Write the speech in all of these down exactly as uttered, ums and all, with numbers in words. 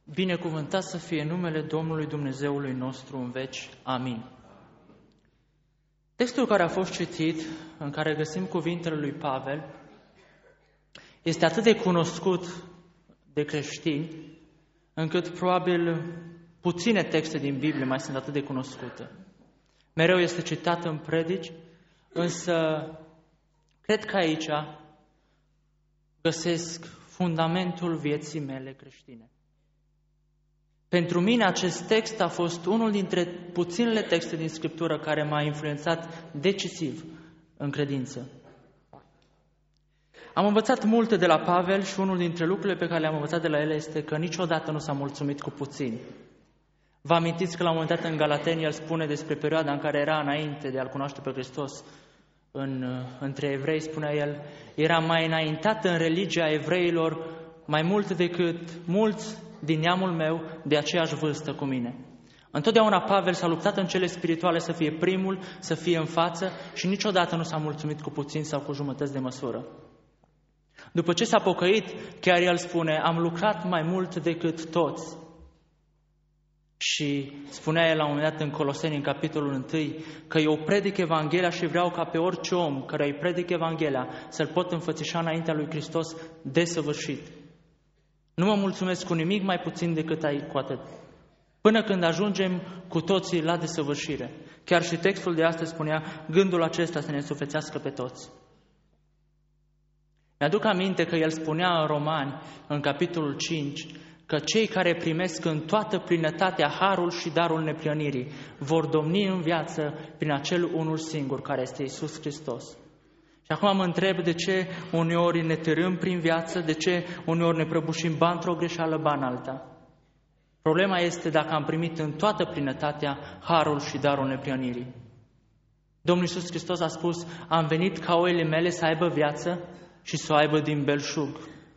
Binecuvântat să fie numele Domnului Dumnezeului nostru în veci. Amin. Textul care a fost citit, în care găsim cuvintele lui Pavel, este atât de cunoscut de creștini, încât probabil puține texte din Biblie mai sunt atât de cunoscute. Mereu este citat în predici, însă cred că aici găsesc fundamentul vieții mele creștine. Pentru mine acest text a fost unul dintre puținele texte din Scriptură care m-a influențat decisiv în credință. Am învățat multe de la Pavel și unul dintre lucrurile pe care le-am învățat de la el este că niciodată nu s-a mulțumit cu puțin. Vă amintiți că la un moment dat în Galateni el spune despre perioada în care era înainte de a-L cunoaște pe Hristos în, între evrei, spunea el, era mai înaintat în religia evreilor mai mult decât mulți din neamul meu de aceeași vârstă cu mine. Întotdeauna Pavel s-a luptat în cele spirituale să fie primul, să fie în față și niciodată nu s-a mulțumit cu puțin sau cu jumătăți de măsură. După ce s-a pocăit, chiar el spune, am lucrat mai mult decât toți. Și spunea el la un moment dat în Coloseni, în capitolul unu, că eu predic Evanghelia și vreau ca pe orice om care îi predic Evanghelia să-l pot înfățișa înaintea lui Hristos desăvârșit. Nu mă mulțumesc cu nimic mai puțin decât ai cu atât. Până când ajungem cu toții la desăvârșire. Chiar și textul de astăzi spunea gândul acesta să ne însuflețească pe toți. Mi-aduc aminte că el spunea în Romani, în capitolul cinci, că cei care primesc în toată plinătatea harul și darul neprihănirii vor domni în viață prin acel unul singur, care este Iisus Hristos. Și acum mă întreb de ce uneori ne târâm prin viață, de ce uneori ne prăbușim ba într-o greșeală, ba în alta. Problema este dacă am primit în toată plinătatea harul și darul neprihănirii. Domnul Iisus Hristos a spus, am venit ca oile mele să aibă viață și să o aibă din belșug.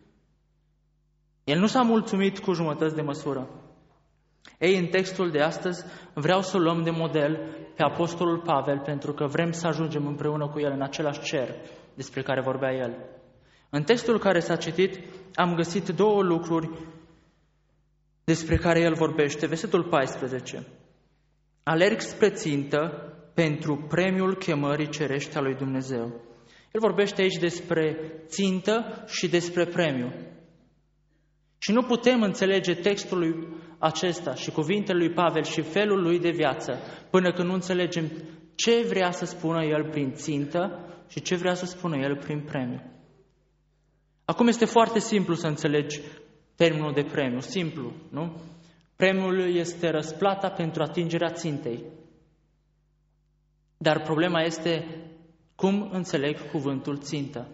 El nu s-a mulțumit cu jumătăți de măsură. Ei, în textul de astăzi vreau să luăm de model pe Apostolul Pavel, pentru că vrem să ajungem împreună cu el în același cer despre care vorbea el. În textul care s-a citit am găsit două lucruri despre care el vorbește. Versetul paisprezece. Alerg spre țintă pentru premiul chemării cerești a lui Dumnezeu. El vorbește aici despre țintă și despre premiu. Și nu putem înțelege textul acesta și cuvintele lui Pavel și felul lui de viață până când nu înțelegem ce vrea să spună el prin țintă și ce vrea să spună el prin premiu. Acum este foarte simplu să înțelegi termenul de premiu, simplu, nu? Premiul este răsplata pentru atingerea țintei. Dar problema este cum înțeleg cuvântul țintă.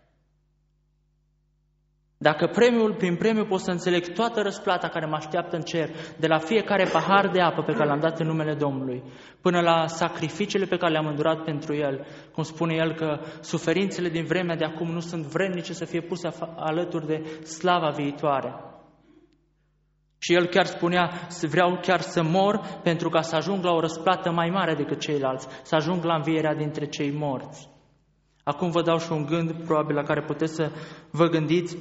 Dacă premiul, prin premiu pot să înțeleg toată răsplata care mă așteaptă în cer, de la fiecare pahar de apă pe care l-am dat în numele Domnului, până la sacrificiile pe care le-am îndurat pentru El, cum spune El că suferințele din vremea de acum nu sunt vrednice să fie puse alături de slava viitoare. Și El chiar spunea, vreau chiar să mor pentru ca să ajung la o răsplată mai mare decât ceilalți, să ajung la învierea dintre cei morți. Acum vă dau și un gând, probabil la care puteți să vă gândiți.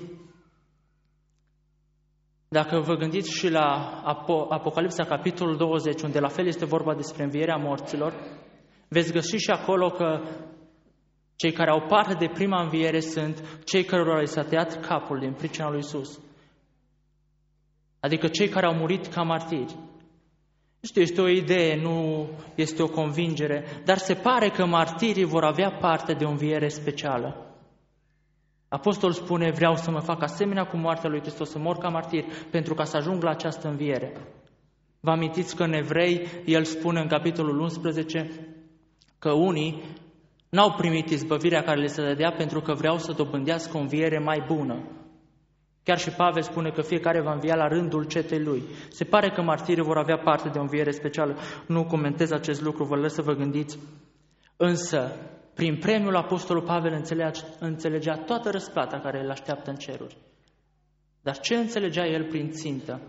Dacă vă gândiți și la Apocalipsa, capitolul douăzeci, unde la fel este vorba despre învierea morților, veți găsi și acolo că cei care au parte de prima înviere sunt cei cărora li s-a tăiat capul din pricina lui Iisus. Adică cei care au murit ca martiri. Nu știu, este o idee, nu este o convingere, dar se pare că martirii vor avea parte de o înviere specială. Apostolul spune, vreau să mă fac asemenea cu moartea lui Hristos, să mor ca martir, pentru ca să ajung la această înviere. Vă amintiți că în Evrei, el spune în capitolul unsprezece, că unii n-au primit izbăvirea care le se dădea pentru că vreau să dobândească o înviere mai bună. Chiar și Pavel spune că fiecare va învia la rândul cetei lui. Se pare că martirii vor avea parte de o înviere specială. Nu comentez acest lucru, vă lăs să vă gândiți. Însă, prin premiul Apostolul Pavel înțelegea, înțelegea toată răsplata care îl așteaptă în ceruri. Dar ce înțelegea el prin țintă?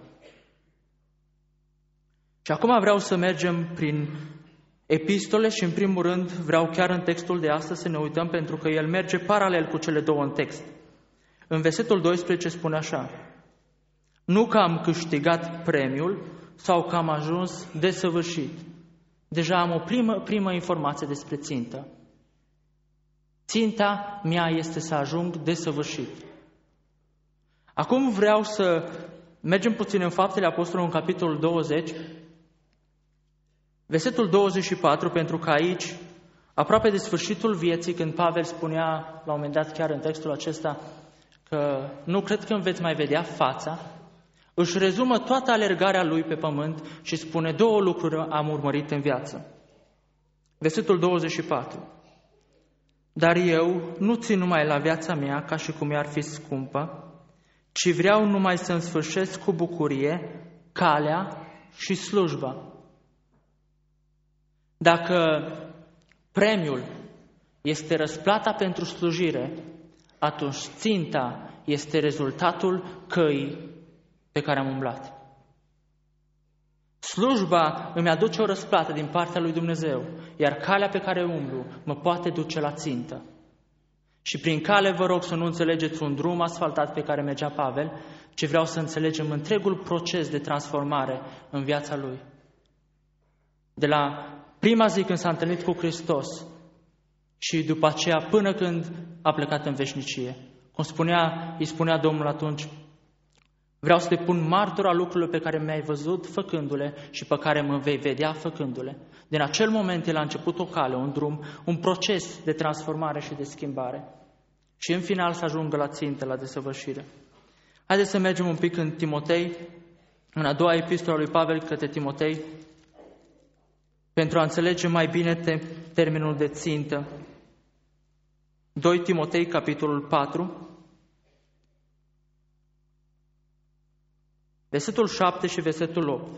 Și acum vreau să mergem prin epistole și în primul rând vreau chiar în textul de astăzi să ne uităm pentru că el merge paralel cu cele două în text. În versetul doisprezece spune așa: Nu că am câștigat premiul sau că am ajuns desăvârșit. Deja am o primă, primă informație despre țintă. Ținta mea este să ajung desăvârșit. Acum vreau să mergem puțin în Faptele Apostolilor, în capitolul douăzeci, versetul douăzeci și patru, pentru că aici, aproape de sfârșitul vieții, când Pavel spunea, la un moment dat chiar în textul acesta, că nu cred că îmi veți mai vedea fața, își rezumă toată alergarea lui pe pământ și spune două lucruri am urmărit în viață. Versetul douăzeci și patru. Dar eu nu țin numai la viața mea ca și cum i-ar fi scumpă, ci vreau numai să-mi sfârșesc cu bucurie calea și slujba. Dacă premiul este răsplata pentru slujire, atunci ținta este rezultatul căii pe care am umblat. Slujba îmi aduce o răsplată din partea lui Dumnezeu, iar calea pe care umblu mă poate duce la țintă. Și prin cale vă rog să nu înțelegeți un drum asfaltat pe care mergea Pavel, ci vreau să înțelegem întregul proces de transformare în viața lui. De la prima zi când s-a întâlnit cu Hristos și după aceea până când a plecat în veșnicie. Cum spunea, îi spunea Domnul atunci, vreau să te pun martor a lucrurilor pe care mi-ai văzut făcându-le și pe care mă vei vedea făcându-le. Din acel moment el a început o cale, un drum, un proces de transformare și de schimbare. Și în final să ajungă la țintă, la desăvârșire. Haideți să mergem un pic în Timotei, în a doua epistolă lui Pavel către Timotei, pentru a înțelege mai bine termenul de țintă. doi Timotei, capitolul patru, versetul șapte și versetul opt.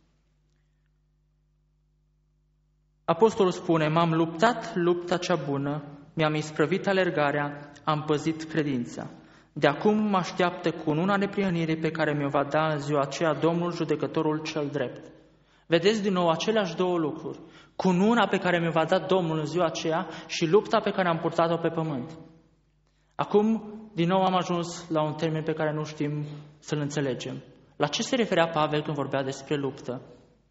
Apostolul spune, m-am luptat lupta cea bună, mi-am isprăvit alergarea, am păzit credința. De acum mă așteaptă cununa neprihănirii pe care mi-o va da în ziua aceea Domnul judecătorul cel drept. Vedeți din nou aceleași două lucruri. Cununa pe care mi-o va da Domnul în ziua aceea și lupta pe care am purtat-o pe pământ. Acum, din nou am ajuns la un termen pe care nu știm să-l înțelegem. La ce se referea Pavel când vorbea despre luptă?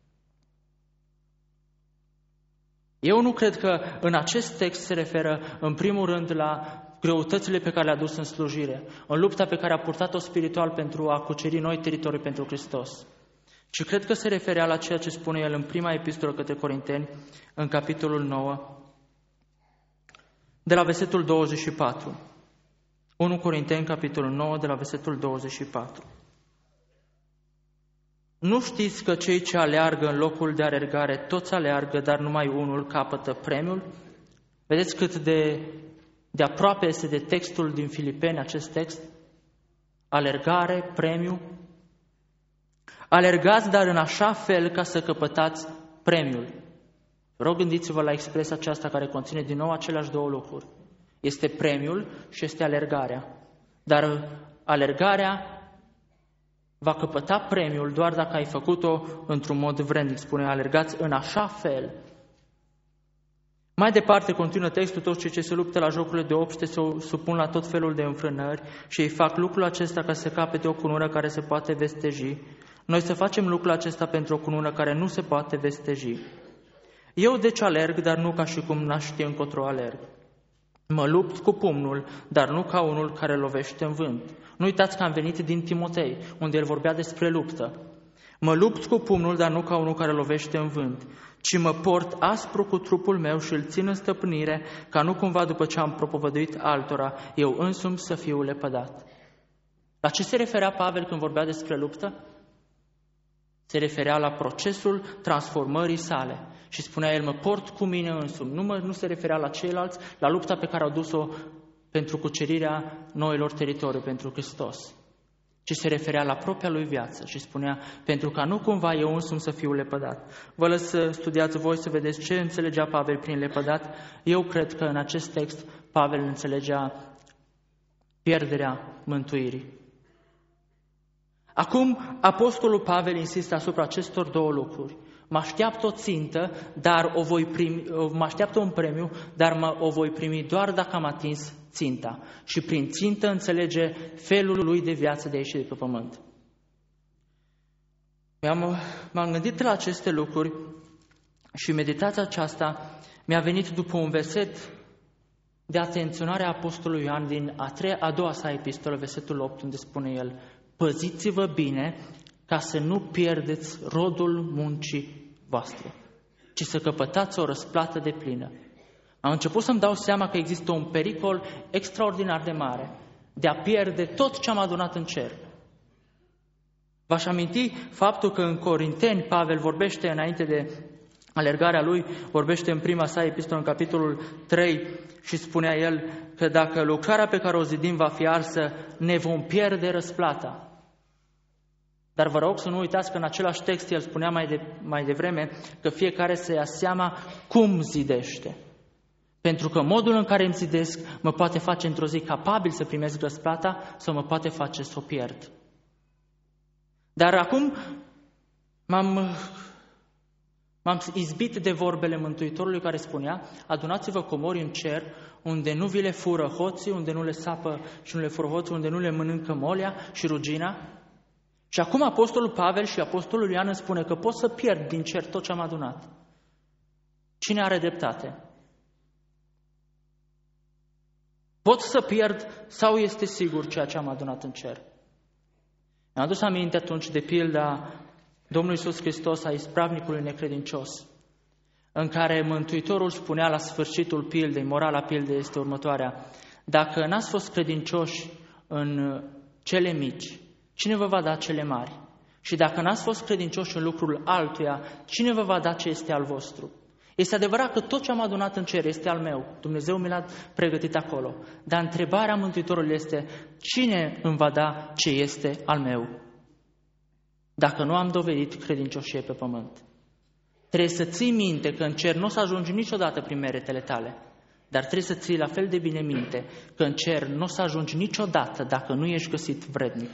Eu nu cred că în acest text se referă în primul rând la greutățile pe care le-a dus în slujire, în lupta pe care a purtat-o spiritual pentru a cuceri noi teritorii pentru Hristos. Și cred că se referea la ceea ce spune el în prima epistolă către Corinteni, în capitolul nouă, de la versetul douăzeci și patru. unu Corinteni, capitolul nouă, de la versetul douăzeci și patru. Nu știți că cei ce aleargă în locul de alergare toți aleargă, dar numai unul capătă premiul? Vedeți cât de, de aproape este de textul din Filipeni acest text? Alergare, premiu. Alergați, dar în așa fel ca să căpătați premiul. Rog, gândiți-vă la expresia aceasta care conține din nou aceleași două lucruri. Este premiul și este alergarea. Dar alergarea va căpăta premiul doar dacă ai făcut-o într-un mod vrednic. Spune, alergați în așa fel. Mai departe continuă textul, toți cei ce se luptă la jocurile de obște se supun la tot felul de înfrânări și ei fac lucrul acesta ca să capete o cunună care se poate vesteji. Noi să facem lucrul acesta pentru o cunună care nu se poate vesteji. Eu deci alerg, dar nu ca și cum n-aș ști încotro alerg. Mă lupt cu pumnul, dar nu ca unul care lovește în vânt. Nu uitați că am venit din Timotei, unde el vorbea despre luptă. Mă lupt cu pumnul, dar nu ca unul care lovește în vânt, ci mă port aspru cu trupul meu și îl țin în stăpânire, ca nu cumva după ce am propovăduit altora, eu însumi să fiu lepădat. La ce se referea Pavel când vorbea despre luptă? Se referea la procesul transformării sale. Și spunea el, mă port cu mine însumi. Nu, mă, nu se referea la ceilalți, la lupta pe care au dus-o pentru cucerirea noilor teritorii pentru Hristos. Ci se referea la propria lui viață și spunea, pentru ca nu cumva eu însumi să fiu lepădat. Vă lăs să studiați voi să vedeți ce înțelegea Pavel prin lepădat. Eu cred că în acest text Pavel înțelegea pierderea mântuirii. Acum, apostolul Pavel insistă asupra acestor două lucruri. Mă așteaptă o țintă, dar o voi primi, mă așteaptă un premiu, dar mă, o voi primi doar dacă am atins ținta. Și prin țintă înțelege felul lui de viață de a ieși de pe pământ. M-am, m-am gândit la aceste lucruri și meditația aceasta mi-a venit după un verset de atenționare a Apostolului Ioan din a, treia, a doua sa epistolă, versetul opt, unde spune el: păziți-vă bine ca să nu pierdeți rodul muncii voastre, ci să căpătați o răsplată deplină. Am început să-mi dau seama că există un pericol extraordinar de mare de a pierde tot ce am adunat în cer. V-aș aminti faptul că în Corinteni Pavel vorbește înainte de alergarea lui, vorbește în prima sa epistolă, în capitolul trei, și spunea el că dacă lucrarea pe care o zidim va fi arsă, ne vom pierde răsplata. Dar vă rog să nu uitați că în același text el spunea mai, de, mai devreme că fiecare să ia seama cum zidește. Pentru că modul în care îmi zidesc mă poate face într-o zi capabil să primesc răsplata sau mă poate face să o pierd. Dar acum m-am, m-am izbit de vorbele Mântuitorului care spunea: adunați-vă comori în cer, unde nu vi le fură hoții, unde nu le sapă și nu le fură hoții, unde nu le mănâncă molia și rugina. Și acum Apostolul Pavel și Apostolul Ioan îmi spune că pot să pierd din cer tot ce am adunat. Cine are dreptate? Pot să pierd sau este sigur ceea ce am adunat în cer? Mi-am adus aminte atunci de pilda Domnului Iisus Hristos a ispravnicului necredincios, în care Mântuitorul spunea la sfârșitul pildei, morala pildei este următoarea: dacă n-ați fost credincioși în cele mici, cine vă va da cele mari? Și dacă n-ați fost credincioși în lucrul altuia, cine vă va da ce este al vostru? Este adevărat că tot ce am adunat în cer este al meu, Dumnezeu mi l-a pregătit acolo. Dar întrebarea Mântuitorului este: cine îmi va da ce este al meu? Dacă nu am dovedit credincioșie pe pământ. Trebuie să ții minte că în cer nu o să ajungi niciodată prin meritele tale, dar trebuie să ții la fel de bine minte că în cer nu o să ajungi niciodată dacă nu ești găsit vrednic.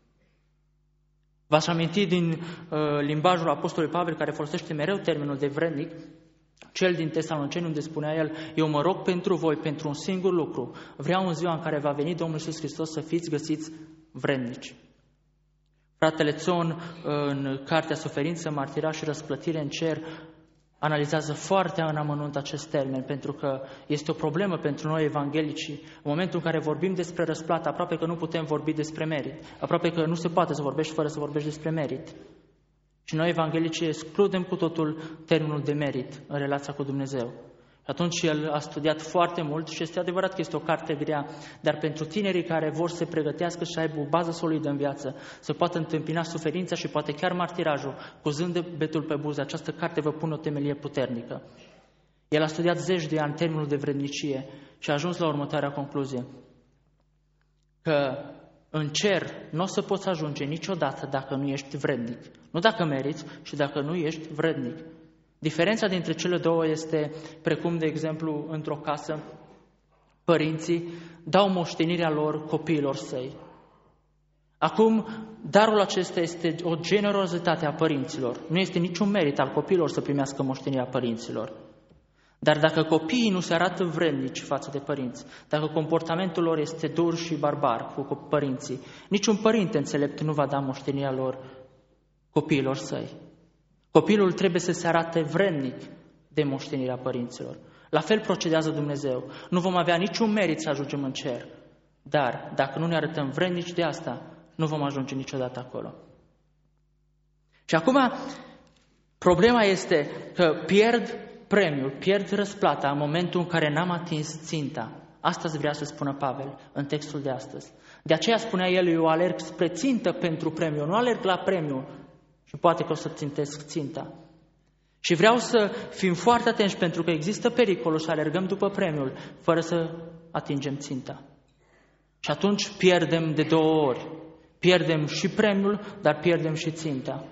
V-aș aminti din uh, limbajul Apostolului Pavel, care folosește mereu termenul de vrednic, cel din Tesaloniceni, unde spunea el: eu mă rog pentru voi, pentru un singur lucru, vreau în ziua în care va veni Domnul Iisus Hristos să fiți găsiți vrednici. Fratele Țon, în cartea Suferință, Martiraș și Răsplătire în cer, analizează foarte în amănunt acest termen, pentru că este o problemă pentru noi evanghelicii. În momentul în care vorbim despre răsplată, aproape că nu putem vorbi despre merit, aproape că nu se poate să vorbești fără să vorbești despre merit. Și noi evanghelicii excludem cu totul termenul de merit în relația cu Dumnezeu. Atunci el a studiat foarte mult și este adevărat că este o carte grea, dar pentru tinerii care vor să se pregătească și să aibă o bază solidă în viață, să poată întâmpina suferința și poate chiar martirajul, cu zâmbetul pe buze, această carte vă pune o temelie puternică. El a studiat zeci de ani termenul de vrednicie și a ajuns la următoarea concluzie: că în cer nu o să poți ajunge niciodată dacă nu ești vrednic. Nu dacă meriți, ci dacă nu ești vrednic. Diferența dintre cele două este precum, de exemplu, într-o casă, părinții dau moștenirea lor copiilor săi. Acum, darul acesta este o generozitate a părinților. Nu este niciun merit al copiilor să primească moștenirea părinților. Dar dacă copiii nu se arată vrednici față de părinți, dacă comportamentul lor este dur și barbar cu părinții, niciun părinte înțelept nu va da moștenirea lor copiilor săi. Copilul trebuie să se arate vrednic de moștenirea părinților. La fel procedează Dumnezeu. Nu vom avea niciun merit să ajungem în cer, dar dacă nu ne arătăm vrednici de asta, nu vom ajunge niciodată acolo. Și acum, problema este că pierd premiul, pierd răsplata în momentul în care n-am atins ținta. Asta vrea să spună Pavel în textul de astăzi. De aceea spunea el: eu alerg spre țintă pentru premiu, nu alerg la premiu și poate că o să țintesc ținta. Și vreau să fim foarte atenți, pentru că există pericolul să alergăm după premiul fără să atingem ținta. Și atunci pierdem de două ori. Pierdem și premiul, dar pierdem și ținta.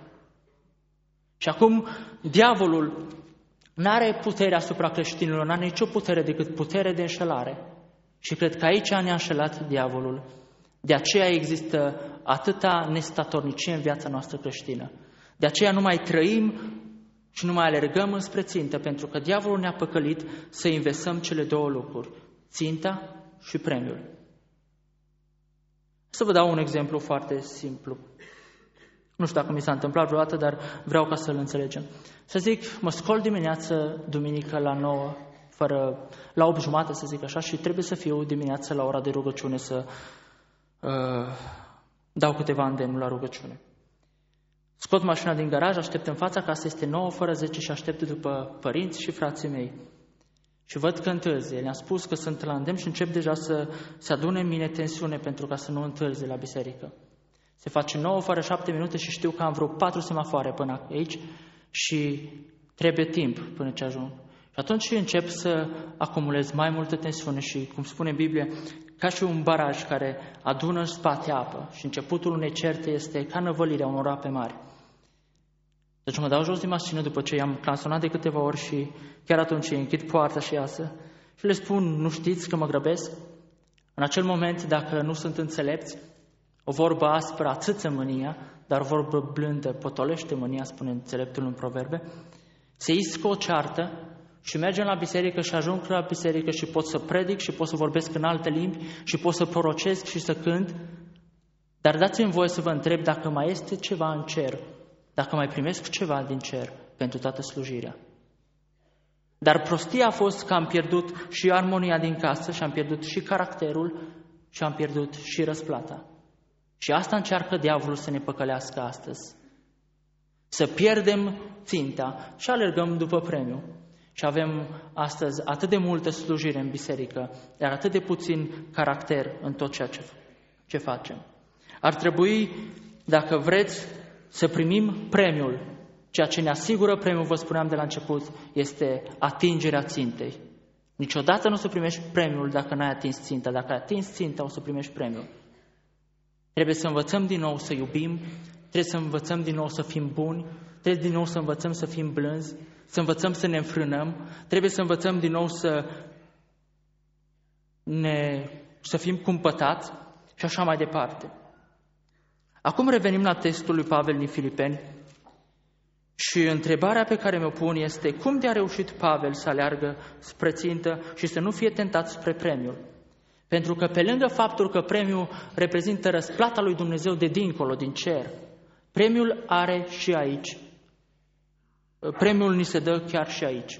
Și acum diavolul n-are putere asupra creștinilor, n-are nicio putere decât putere de înșelare. Și cred că aici ne-a înșelat diavolul. De aceea există atâta nestatornicie în viața noastră creștină. De aceea nu mai trăim și nu mai alergăm înspre țintă, pentru că diavolul ne-a păcălit să inversăm cele două lucruri, ținta și premiul. Să vă dau un exemplu foarte simplu. Nu știu dacă mi s-a întâmplat vreodată, dar vreau ca să-l înțelegem. Să zic, mă scol dimineață, duminică la nouă, fără, la opt jumate, să zic așa, și trebuie să fiu dimineață la ora de rugăciune să uh, dau câteva îndemnuri la rugăciune. Scot mașina din garaj, aștept în fața casei, este nouă fără zece și aștept după părinți și frații mei. Și văd că întârzie. Le-am spus că sunt la îndemn și încep deja să se adune în mine tensiune pentru ca să nu întârzie la biserică. Se face nouă fără șapte minute și știu că am vreo patru semafoare până aici și trebuie timp până ce ajung. Și atunci încep să acumulez mai multă tensiune și, cum spune în Biblie, ca și un baraj care adună în spate apă și începutul unei certe este ca năvălirea unor ape mari. Deci mă dau jos din mașină după ce i-am clansonat de câteva ori și chiar atunci îi închid poarta și iasă și le spun, nu știți că mă grăbesc? În acel moment, dacă nu sunt înțelepți, o vorbă aspră ațâță mânia, dar o vorbă blândă potolește mânia, spune înțeleptul în Proverbe, se iscă o ceartă și mergem la biserică și ajung la biserică și pot să predic și pot să vorbesc în alte limbi și pot să prorocesc și să cânt, dar dați-mi voie să vă întreb dacă mai este ceva în cer, dacă mai primesc ceva din cer pentru toată slujirea. Dar prostia a fost că am pierdut și armonia din casă și am pierdut și caracterul și am pierdut și răsplata. Și asta încearcă diavolul să ne păcălească astăzi. Să pierdem ținta și alergăm după premiu. Și avem astăzi atât de multă slujire în biserică, dar atât de puțin caracter în tot ceea ce, ce facem. Ar trebui, dacă vreți, să primim premiul. Ceea ce ne asigură premiul, vă spuneam de la început, este atingerea țintei. Niciodată nu o să primești premiul dacă n-ai atins ținta. Dacă ai atins ținta, o să primești premiul. Trebuie să învățăm din nou să iubim, trebuie să învățăm din nou să fim buni, trebuie din nou să învățăm să fim blânzi, să învățăm să ne înfrânăm, trebuie să învățăm din nou să, ne, să fim cumpătați și așa mai departe. Acum revenim la textul lui Pavel din Filipeni și întrebarea pe care mi-o pun este cum de a reușit Pavel să aleargă spre țintă și să nu fie tentat spre premiul? Pentru că pe lângă faptul că premiul reprezintă răsplata lui Dumnezeu de dincolo, din cer, premiul are și aici. Premiul ni se dă chiar și aici.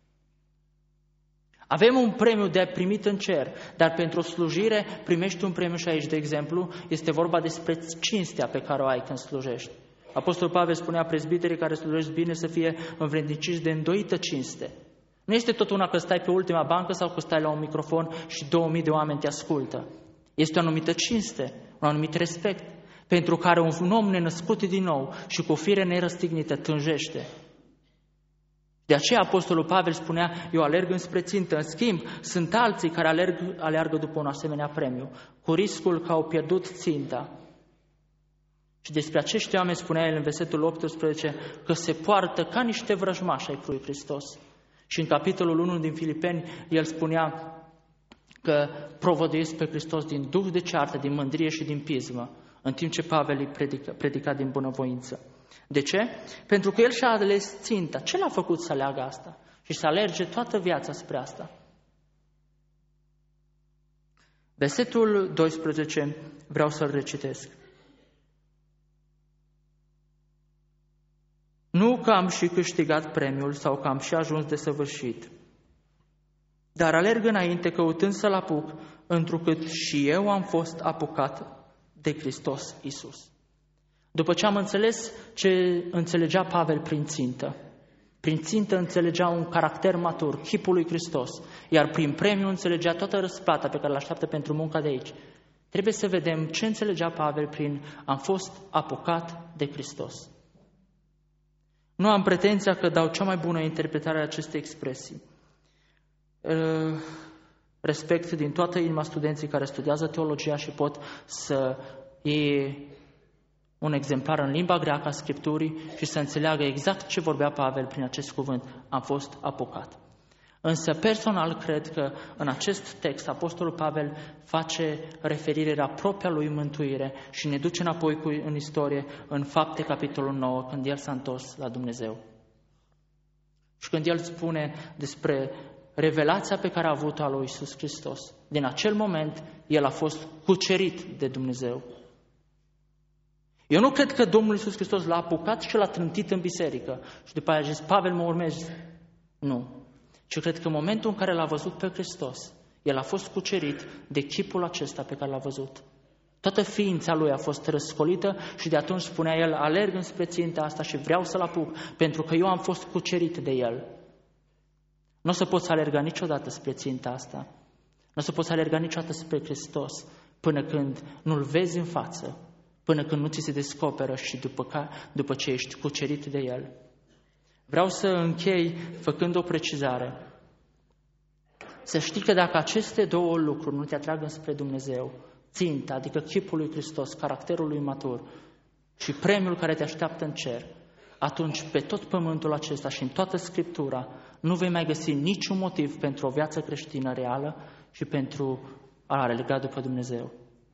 Avem un premiu de primit în cer, dar pentru o slujire primești un premiu și aici, de exemplu, este vorba despre cinstea pe care o ai când slujești. Apostolul Pavel spunea prezbiterii care slujești bine să fie învredniciți de îndoită cinste. Nu este tot una că stai pe ultima bancă sau că stai la un microfon și două mii de oameni te ascultă. Este o anumită cinste, un anumit respect, pentru care un om nenăscut din nou și cu o fire nerăstignită tânjește. De aceea Apostolul Pavel spunea, eu alerg înspre țintă. În schimb, sunt alții care alerg, alergă după un asemenea premiu, cu riscul că au pierdut ținta. Și despre acești oameni spunea el în versetul optsprezece că se poartă ca niște vrăjmași ai lui Hristos. Și în capitolul unu din Filipeni, el spunea că provăduiesc pe Hristos din duh de ceartă, din mândrie și din pismă, în timp ce Pavel îi predica, predica din bunăvoință. De ce? Pentru că el și-a ales ținta. Ce l-a făcut să aleagă asta? Și să alerge toată viața spre asta. Versetul doisprezece vreau să-l recitesc. Nu că am și câștigat premiul sau că am și ajuns de săvârșit, dar alerg înainte căutând să-l apuc, întrucât și eu am fost apucat de Hristos Iisus. După ce am înțeles ce înțelegea Pavel prin țintă, prin țintă înțelegea un caracter matur, chipul lui Hristos, iar prin premiu înțelegea toată răsplata pe care l-așteaptă pentru munca de aici. Trebuie să vedem ce înțelegea Pavel prin am fost apucat de Hristos. Nu am pretenția că dau cea mai bună interpretare a acestei expresii. Respect din toată inima studenții care studiază teologia și pot să iei un exemplar în limba greacă a Scripturii și să înțeleagă exact ce vorbea Pavel prin acest cuvânt. Am fost apucat. Însă personal cred că în acest text Apostolul Pavel face referire la propria lui mântuire și ne duce înapoi cu, în istorie, în Fapte, capitolul nouă, când el s-a întors la Dumnezeu. Și când el spune despre revelația pe care a avut-o a lui Iisus Hristos, din acel moment el a fost cucerit de Dumnezeu. Eu nu cred că Domnul Iisus Hristos l-a apucat și l-a trântit în biserică și după aia a zis, Pavel, mă urmezi. Nu. Ci cred că în momentul în care l-a văzut pe Hristos, el a fost cucerit de chipul acesta pe care l-a văzut. Toată ființa lui a fost răscolită și de atunci spunea el, alerg înspre ținta asta și vreau să-l apuc, pentru că eu am fost cucerit de el. Nu o să poți alerga niciodată spre ținta asta. Nu o să poți alerga niciodată spre Hristos până când nu-L vezi în față, până când nu ți se descoperă și după, ca, după ce ești cucerit de El. Vreau să închei făcând o precizare. Să știi că dacă aceste două lucruri nu te atrag înspre Dumnezeu, ținta, adică chipul lui Hristos, caracterul lui matur și premiul care te așteaptă în cer, atunci pe tot pământul acesta și în toată Scriptura nu vei mai găsi niciun motiv pentru o viață creștină reală și pentru a alerga după Dumnezeu.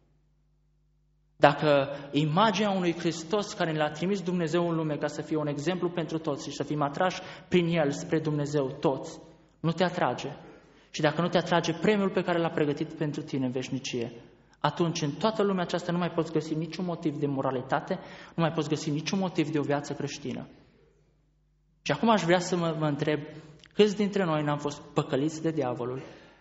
Dacă imaginea unui Hristos care ne l-a trimis Dumnezeu în lume ca să fie un exemplu pentru toți și să fim atrași prin El spre Dumnezeu toți, nu te atrage, și dacă nu te atrage premiul pe care l-a pregătit pentru tine în veșnicie, atunci în toată lumea aceasta nu mai poți găsi niciun motiv de moralitate, nu mai poți găsi niciun motiv de o viață creștină. Și acum aș vrea să mă, mă întreb, câți dintre noi n-am fost păcăliți de diavolul?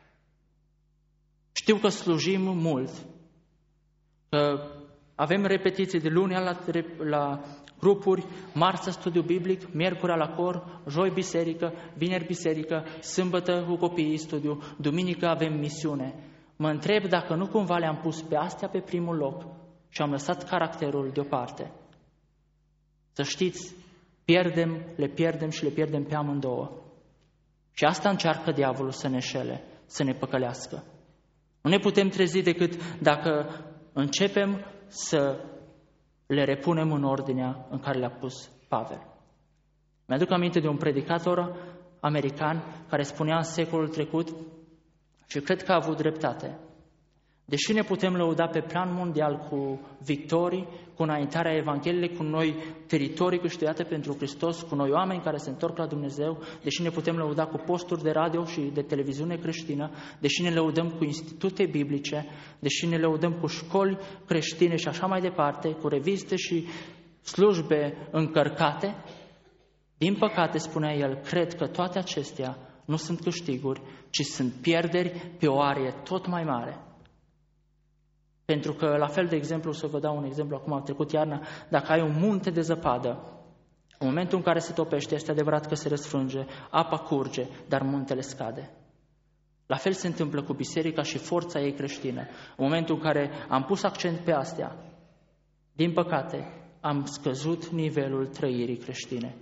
Știu că slujim mult, că avem repetiții de luni la, la grupuri, marți studiu biblic, miercuri la cor, joi biserică, vineri biserică, sâmbătă cu copiii studiu, duminică avem misiune. Mă întreb dacă nu cumva le-am pus pe astea pe primul loc și am lăsat caracterul deoparte. Să știți, pierdem, le pierdem și le pierdem pe amândouă. Și asta încearcă diavolul să ne șele, să ne păcălească. Nu ne putem trezi decât dacă începem să le repunem în ordinea în care le-a pus Pavel. Mi-aduc aminte de un predicator american care spunea în secolul trecut, și cred că a avut dreptate, deși ne putem lăuda pe plan mondial cu victorii, cu înaintarea Evangheliei, cu noi teritorii câștigate pentru Hristos, cu noi oameni care se întorc la Dumnezeu, deși ne putem lăuda cu posturi de radio și de televiziune creștină, deși ne lăudăm cu institute biblice, deși ne lăudăm cu școli creștine și așa mai departe, cu reviste și slujbe încărcate, din păcate, spunea el, cred că toate acestea nu sunt câștiguri, ci sunt pierderi pe o arie tot mai mare. Pentru că, la fel de exemplu, să vă dau un exemplu, acum a trecut iarna, dacă ai un munte de zăpadă, în momentul în care se topește, este adevărat că se răsfrânge, apa curge, dar muntele scade. La fel se întâmplă cu biserica și forța ei creștină. În momentul în care am pus accent pe astea, din păcate, am scăzut nivelul trăirii creștine.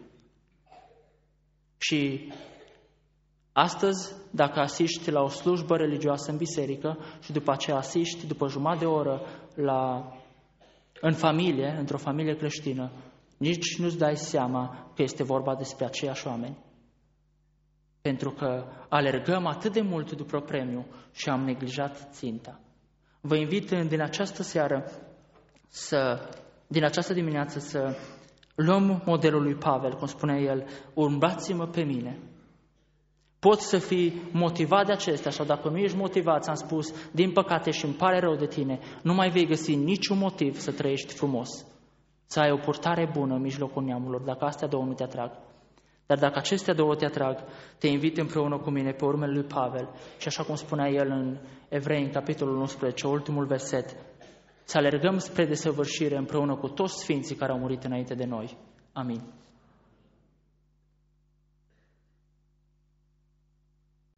Și astăzi, dacă asiști la o slujbă religioasă în biserică și după aceea asiști după jumătate de oră la, în familie, într-o familie creștină, nici nu-ți dai seama că este vorba despre aceiași oameni. Pentru că alergăm atât de mult după premiu și am neglijat ținta. Vă invit din această seară, să, din această dimineață, să luăm modelul lui Pavel, cum spunea el, urmați-mă pe mine. Poți să fii motivat de acestea sau dacă nu ești motivat, ți-am spus, din păcate și îmi pare rău de tine, nu mai vei găsi niciun motiv să trăiești frumos, să ai o purtare bună în mijlocul neamurilor, dacă astea două nu te atrag. Dar dacă acestea două te atrag, te invit împreună cu mine pe urmele lui Pavel și așa cum spunea el în Evrei, în capitolul unsprezece, ultimul verset, să alergăm spre desăvârșire împreună cu toți sfinții care au murit înainte de noi. Amin.